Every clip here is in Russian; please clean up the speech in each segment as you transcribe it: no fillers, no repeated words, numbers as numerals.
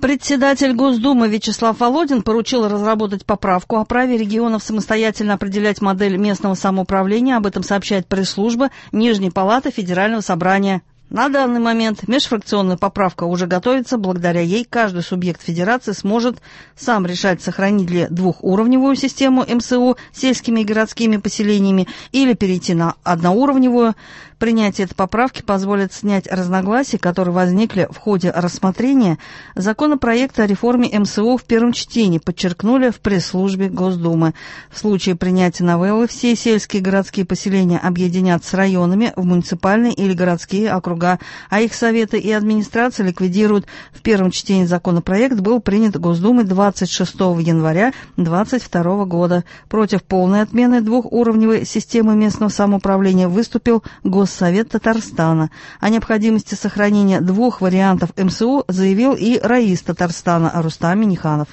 Председатель Госдумы Вячеслав Володин поручил разработать поправку о праве регионов самостоятельно определять модель местного самоуправления. Об этом сообщает пресс-служба Нижней палаты Федерального собрания. На данный момент межфракционная поправка уже готовится. Благодаря ей каждый субъект федерации сможет сам решать, сохранить ли двухуровневую систему МСУ сельскими и городскими поселениями или перейти на одноуровневую. Принятие этой поправки позволит снять разногласия, которые возникли в ходе рассмотрения законопроекта о реформе МСУ в первом чтении, подчеркнули в пресс-службе Госдумы. В случае принятия новеллы все сельские и городские поселения объединят с районами в муниципальные или городские округа, а их советы и администрация ликвидируют. В первом чтении законопроект был принят Госдумой 26 января 2022 года. Против полной отмены двухуровневой системы местного самоуправления выступил Госсовет Татарстана. О необходимости сохранения двух вариантов МСУ заявил и раис Татарстана Рустам Минниханов.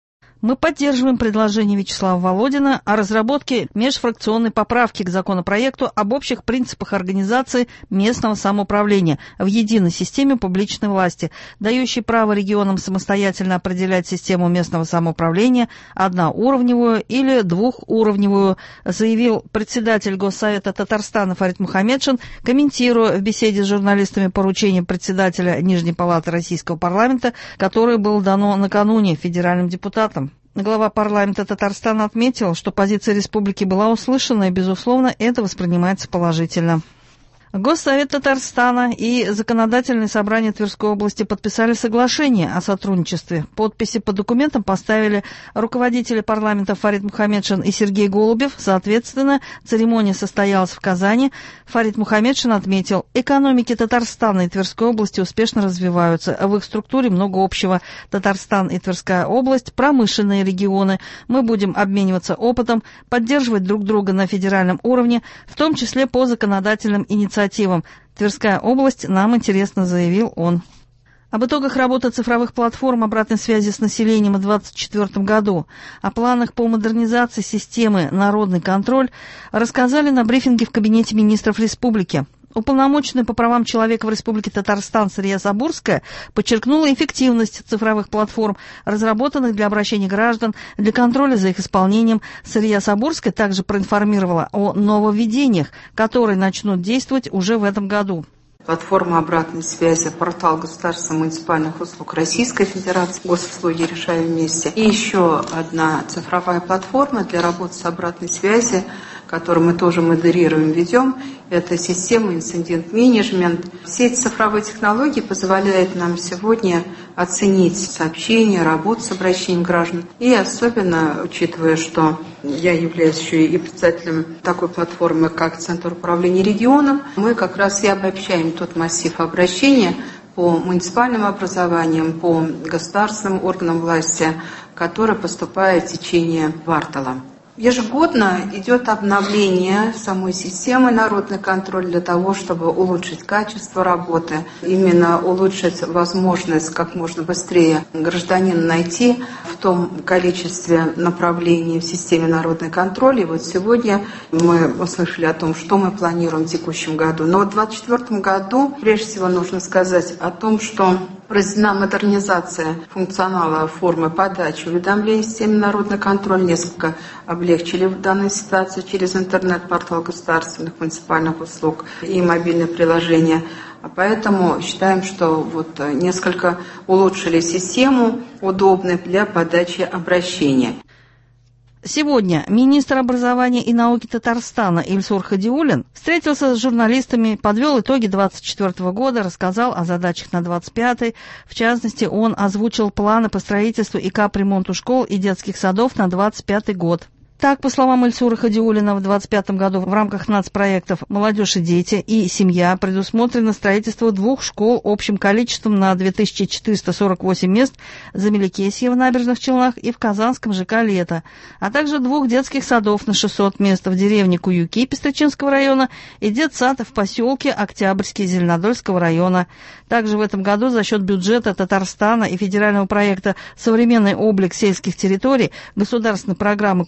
Мы поддерживаем предложение Вячеслава Володина о разработке межфракционной поправки к законопроекту об общих принципах организации местного самоуправления в единой системе публичной власти, дающей право регионам самостоятельно определять систему местного самоуправления одноуровневую или двухуровневую, заявил председатель Госсовета Татарстана Фарид Мухаммедшин, комментируя в беседе с журналистами поручение председателя Нижней палаты Российского парламента, которое было дано накануне федеральным депутатам. Глава парламента Татарстана отметил, что позиция республики была услышана, и, безусловно, это воспринимается положительно. Госсовет Татарстана и Законодательное собрание Тверской области подписали соглашение о сотрудничестве. Подписи под документом поставили руководители парламента Фарид Мухаммедшин и Сергей Голубев. Соответственно, церемония состоялась в Казани. Фарид Мухаммедшин отметил, экономики Татарстана и Тверской области успешно развиваются. В их структуре много общего. Татарстан и Тверская область – промышленные регионы. Мы будем обмениваться опытом, поддерживать друг друга на федеральном уровне, в том числе по законодательным инициативам. Тверская область нам интересна, заявил он. Об итогах работы цифровых платформ обратной связи с населением в 2024 году, о планах по модернизации системы «Народный контроль» рассказали на брифинге в Кабинете министров республики. Уполномоченная по правам человека в Республике Татарстан Сария Сабурская подчеркнула эффективность цифровых платформ, разработанных для обращения граждан, для контроля за их исполнением. Сария Сабурская также проинформировала о нововведениях, которые начнут действовать уже в этом году. Платформа обратной связи, портал государственных муниципальных услуг Российской Федерации, госуслуги решаем вместе. И еще одна цифровая платформа для работы с обратной связью, которую мы тоже модерируем, ведем. Это система инцидент-менеджмент. Все эти цифровые технологии позволяют нам сегодня оценить сообщения, работу с обращением граждан. И особенно, учитывая, что я являюсь еще и председателем такой платформы, как Центр управления регионом, мы как раз и обобщаем тот массив обращений по муниципальным образованиям, по государственным органам власти, который поступает в течение квартала. Ежегодно идет обновление самой системы «Народный контроль» для того, чтобы улучшить качество работы, именно улучшить возможность как можно быстрее гражданина найти в том количестве направлений в системе «Народный контроль». И вот сегодня мы услышали о том, что мы планируем в текущем году. Но в 2024 году прежде всего нужно сказать о том, что произведена модернизация функционала формы подачи уведомлений в системе «Народный контроль». Несколько облегчили в данной ситуации через интернет-портал государственных муниципальных услуг и мобильное приложение. Поэтому считаем, что вот несколько улучшили систему, удобной для подачи обращения. Сегодня министр образования и науки Татарстана Ильсур Хадиуллин встретился с журналистами, подвел итоги 2024 года, рассказал о задачах на 2025. В частности, он озвучил планы по строительству и капремонту школ и детских садов на 2025 год. Так, по словам Ильсура Хадиуллина, в 2025 году в рамках нацпроектов «Молодежь и дети» и «Семья» предусмотрено строительство 2 школ общим количеством на 2448 мест за Меликесье в Набережных Челнах и в Казанском ЖК «Лето», а также 2 детских садов на 600 мест в деревне Куюки Пестричинского района и детсад в поселке Октябрьский Зеленодольского района. Также в этом году за счет бюджета Татарстана и федерального проекта «Современный облик сельских территорий» государственной программы комплексной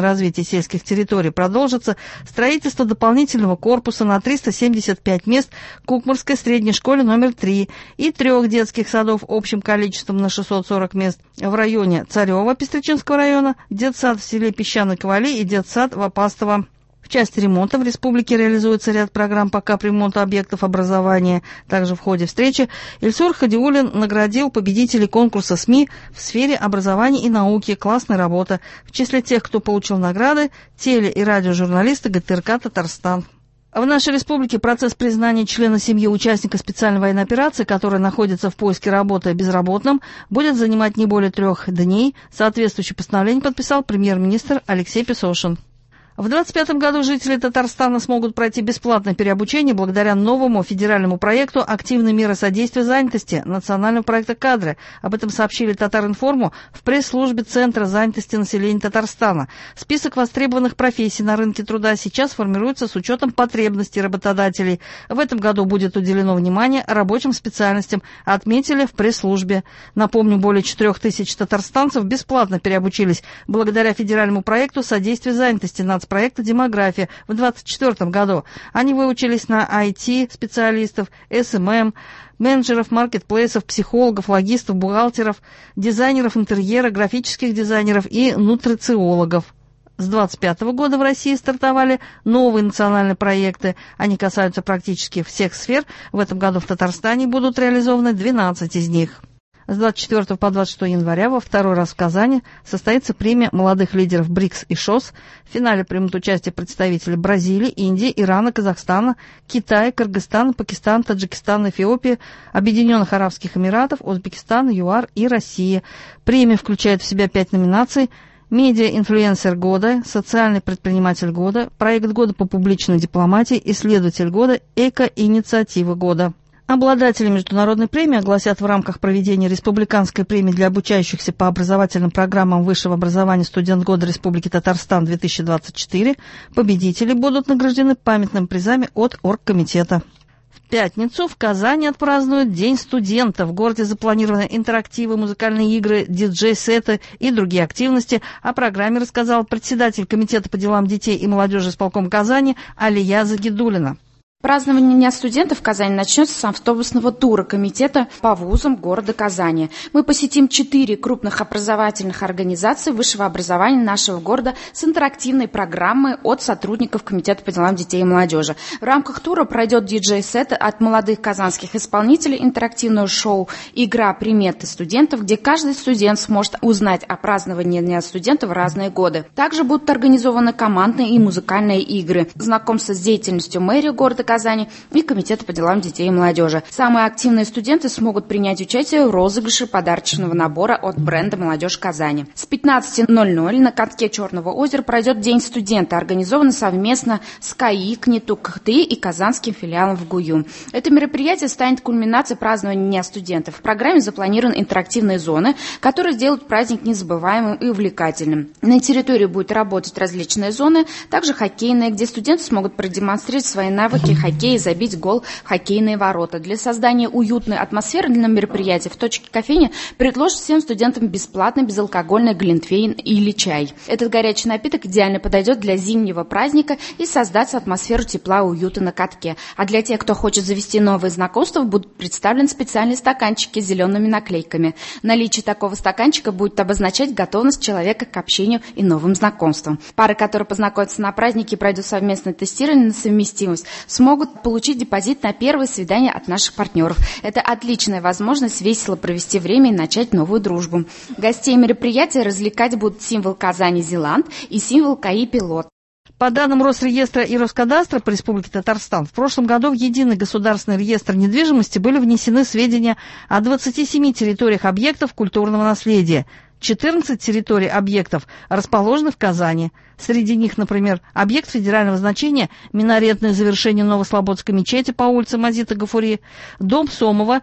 развитие сельских территорий продолжится строительство дополнительного корпуса на 375 мест в Кукмарской средней школе номер 3 и 3 детских садов общим количеством на 640 мест в районе Царева Пестричинского района, детсад в селе Песчаной Ковали и детсад в Апастово. В части ремонта в республике реализуется ряд программ по капремонту объектов образования. Также в ходе встречи Ильсур Хадиуллин наградил победителей конкурса СМИ в сфере образования и науки «Классная работа». В числе тех, кто получил награды, теле- и радиожурналисты ГТРК «Татарстан». В нашей республике процесс признания члена семьи участника специальной военной операции, который находится в поиске работы безработным, будет занимать не более 3 дней. Соответствующее постановление подписал премьер-министр Алексей Песошин. В 2025 году жители Татарстана смогут пройти бесплатное переобучение благодаря новому федеральному проекту «Активные меры содействия занятости» национального проекта «Кадры». Об этом сообщили Татаринформу в пресс-службе Центра занятости населения Татарстана. Список востребованных профессий на рынке труда сейчас формируется с учетом потребностей работодателей. В этом году будет уделено внимание рабочим специальностям, отметили в пресс-службе. Напомню, более 4000 татарстанцев бесплатно переобучились благодаря федеральному проекту «Содействие занятости» проекта «Демография» в 2024 году. Они выучились на IT-специалистов, СММ, менеджеров маркетплейсов, психологов, логистов, бухгалтеров, дизайнеров интерьера, графических дизайнеров и нутрициологов. С 2025 года в России стартовали новые национальные проекты. Они касаются практически всех сфер. В этом году в Татарстане будут реализованы 12 из них. С 24 по 26 января во второй раз в Казани состоится премия молодых лидеров БРИКС и ШОС. В финале примут участие представители Бразилии, Индии, Ирана, Казахстана, Китая, Кыргызстана, Пакистана, Таджикистана, Эфиопии, Объединенных Арабских Эмиратов, Узбекистана, ЮАР и России. Премия включает в себя 5 номинаций: медиа-инфлюенсер года, социальный предприниматель года, проект года по публичной дипломатии, исследователь года, эко-инициатива года. Обладатели международной премии огласят в рамках проведения республиканской премии для обучающихся по образовательным программам высшего образования «Студент года Республики Татарстан-2024». Победители будут награждены памятными призами от оргкомитета. В пятницу в Казани отпразднуют День студента. В городе запланированы интерактивы, музыкальные игры, диджей-сеты и другие активности. О программе рассказал председатель Комитета по делам детей и молодежи исполкома Казани Алия Загидуллина. Празднование Дня студентов в Казани начнется с автобусного тура комитета по вузам города Казани. Мы посетим 4 крупных образовательных организаций высшего образования нашего города с интерактивной программой от сотрудников Комитета по делам детей и молодежи. В рамках тура пройдет диджей-сет от молодых казанских исполнителей, интерактивное шоу «Игра приметы студентов», где каждый студент сможет узнать о праздновании Дня студента в разные годы. Также будут организованы командные и музыкальные игры, знакомство с деятельностью мэрии города Казани и Комитета по делам детей и молодежи. Самые активные студенты смогут принять участие в розыгрыше подарочного набора от бренда «Молодежь Казани». С 15:00 на катке Черного озера пройдет День студента, организованный совместно с КАИ, КНИТУ КХТИ и казанским филиалом в ГУЮ. Это мероприятие станет кульминацией празднования Дня студентов. В программе запланированы интерактивные зоны, которые сделают праздник незабываемым и увлекательным. На территории будут работать различные зоны, также хоккейные, где студенты смогут продемонстрировать свои навыки хоккей и забить гол в хоккейные ворота. Для создания уютной атмосферы для мероприятия в точке кофейни предложат всем студентам бесплатный безалкогольный глинтвейн или чай. Этот горячий напиток идеально подойдет для зимнего праздника и создаст атмосферу тепла и уюта на катке. А для тех, кто хочет завести новые знакомства, будут представлены специальные стаканчики с зелеными наклейками. Наличие такого стаканчика будет обозначать готовность человека к общению и новым знакомствам. Пары, которые познакомятся на празднике и пройдут совместное тестирование на совместимость, смогут получить депозит на первое свидание от наших партнеров. Это отличная возможность весело провести время и начать новую дружбу. Гостей мероприятия развлекать будут символ Казани Зеланд и символ КАИ Пилот. По данным Росреестра и Роскадастра по Республике Татарстан, в прошлом году в Единый государственный реестр недвижимости были внесены сведения о 27 территориях объектов культурного наследия. 14 территорий объектов расположены в Казани. Среди них, например, объект федерального значения «Минаретное завершение Новослободской мечети» по улице Мазита Гафури, дом Сомова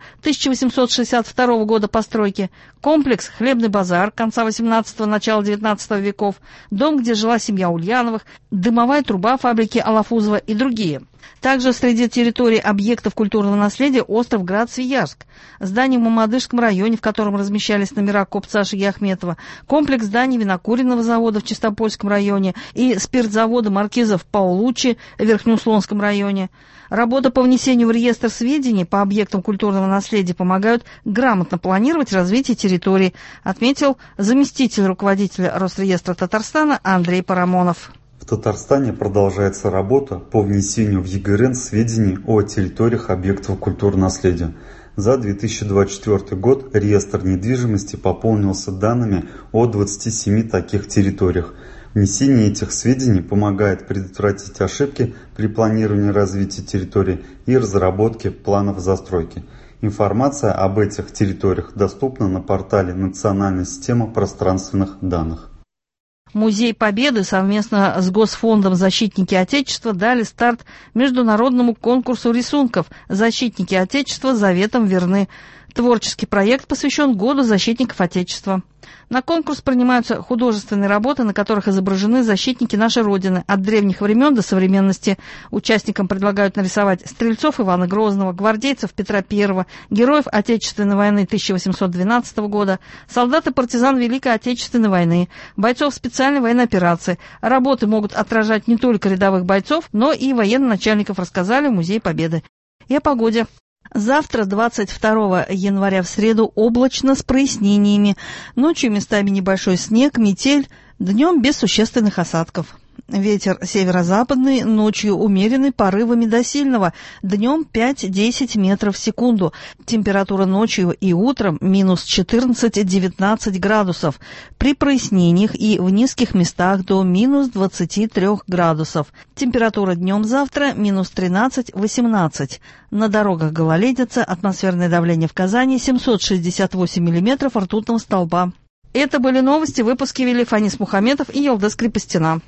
1862 года постройки, комплекс «Хлебный базар» конца 18-го, начала 19 веков, дом, где жила семья Ульяновых, дымовая труба фабрики Алафузова и другие. Также среди территорий объектов культурного наследия остров Град-Свияжск, здание в Мамадышском районе, в котором размещались номера купца Шаги Ахметова, комплекс зданий винокуренного завода в Чистопольском районе и спиртзавода маркизов Паулуччи в Верхнеуслонском районе. Работа по внесению в реестр сведений по объектам культурного наследия помогают грамотно планировать развитие территорий, отметил заместитель руководителя Росреестра Татарстана Андрей Парамонов. В Татарстане продолжается работа по внесению в ЕГРН сведений о территориях объектов культурного наследия. За 2024 год реестр недвижимости пополнился данными о 27 таких территориях. Внесение этих сведений помогает предотвратить ошибки при планировании развития территории и разработке планов застройки. Информация об этих территориях доступна на портале Национальной системы пространственных данных. Музей Победы совместно с Госфондом «Защитники Отечества» дали старт международному конкурсу рисунков «Защитники Отечества заветом верны». Творческий проект посвящен Году защитников Отечества. На конкурс принимаются художественные работы, на которых изображены защитники нашей Родины от древних времен до современности. Участникам предлагают нарисовать стрельцов Ивана Грозного, гвардейцев Петра I, героев Отечественной войны 1812 года, солдат и партизан Великой Отечественной войны, бойцов специальной военной операции. Работы могут отражать не только рядовых бойцов, но и военно-начальников, рассказали в Музее Победы. И о погоде. Завтра, 22 января, в среду, облачно с прояснениями. Ночью местами небольшой снег, метель, днем без существенных осадков. Ветер северо-западный, ночью умеренный, порывами до сильного, днем 5-10 метров в секунду. Температура ночью и утром минус 14-19 градусов. При прояснениях и в низких местах до минус 23 градусов. Температура днем завтра минус 13-18. На дорогах гололедица, атмосферное давление в Казани 768 миллиметров ртутного столба. Это были новости, выпуски вели Фанис Мухаметов и Елдес Крепостина.